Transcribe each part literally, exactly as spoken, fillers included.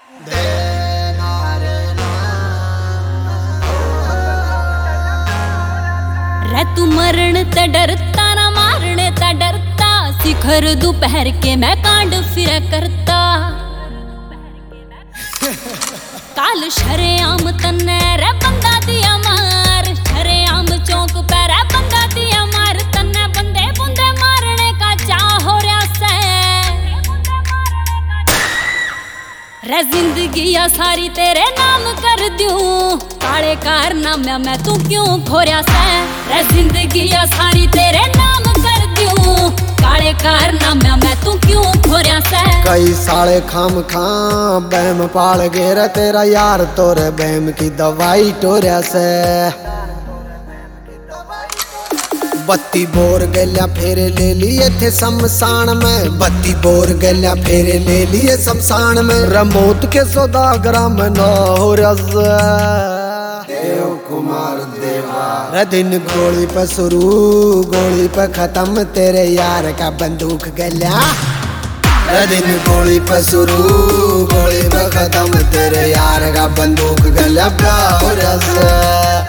रे तू मरण ते डरता ना मारने ते डरता, शिखर दोपहर के मैं कांड फिर करता। काल शरेआम तन्ने रे बंदा दिया मार, शरेआम चौक पे रे बंदा दिया मार, तन्ने बंदे बुंदे मारने का चाह हो रहा से। रे जिंदगी या सारी तेरे नाम कर दूं, काले कारनामे मैं तू क्यों खोरिया से। रे जिंदगी या सारी तेरे नाम कर दूं, काले कारनामे मैं तू क्यों खोरिया से। कई साले खाम खां बहम पाल गेर तेरा यार, तोरे बहम की दवाई टोरिया से। बत्ती बोर गलिया फेरे ले लिए थे शमशान में, बत्ती बोर गलिया फेरे ले लिए शमशान में। रमोत के सौदागरा में न हो रज़ देव कुमार देवा। रे दिन गोली पे शुरू गोली पे खत्म, तेरे यार का बंदूक गलिया। रे दिन गोली पे शुरू गोली पे खत्म, तेरे यार का बंदूक गलिया हो रज़।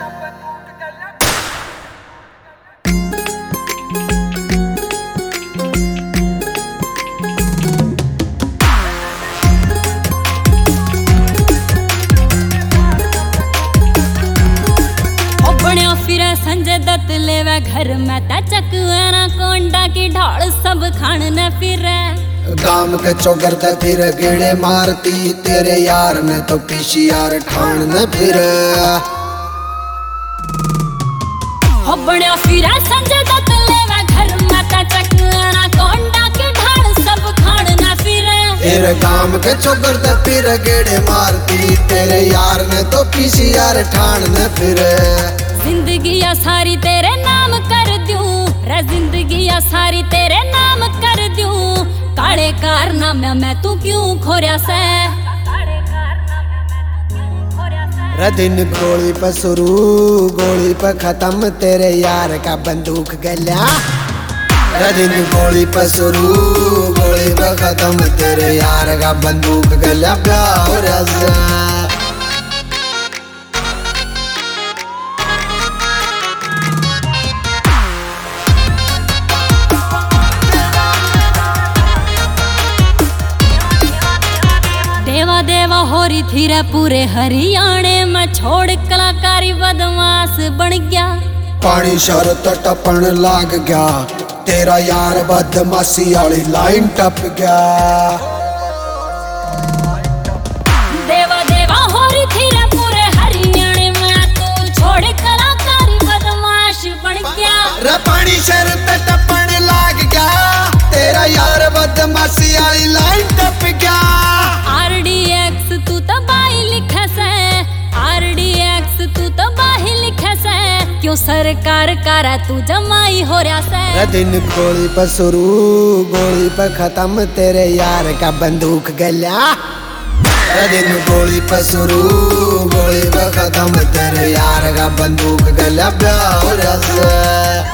फिरे संजय दत्त लेवे घर में ता चकवाना कोंडा की ढाल सब खान न फिरे। गाम के चौगर ते फिर गेड़े मारती, तेरे यार ने तो पीसीआर ठान न फिरे। हो बण्या फिरे संजय दत्त लेवे घर में ता चकवाना कोंडा की ढाल सब खान न फिरे। तेरे गाम के चौगर ते फिर गेड़े मारती, तेरे यार ने तो पीसीआर ठान न फिरे। जिंदगी या सारी तेरे नाम कर दूं, रे जिंदगी या सारी तेरे नाम कर दूं, काले कारनामे मैं तू क्यों खोरिया से। रे दिन गोली पे शुरू गोली पे खत्म, तेरे यार का बंदूक गलिया। रे दिन गोली पे शुरू गोली पे खत्म, तेरे यार का बंदूक गलिया हो रज़। देवा देवा हो रही थी रे पूरे हरियाणे में, छोड़ कलाकारी बदमाश बन गया। पानी शरत टपन लाग गया, तेरा यार बदमाशी वाली लाइन टप गया। देवा देवा हो रही थी रे पूरे हरियाणे में, तू छोड़ कलाकारी बदमाश बन गया। रे पानी शरत टपन लाग गया, तेरा यार बदमाशी वाली लाइन टप गया। आरडीएक्स तू तो बाही लिखे से, आरडीएक्स तू तो बाही लिखे से, क्यों सरकार करा तू जमाई हो रहा से। रे दिन गोली पे शुरू गोली पे खत्म, तेरे यार का बंदूक गलिया। रे दिन गोली पे शुरू गोली पे खत्म, तेरे यार का बंदूक गलिया हो रज़।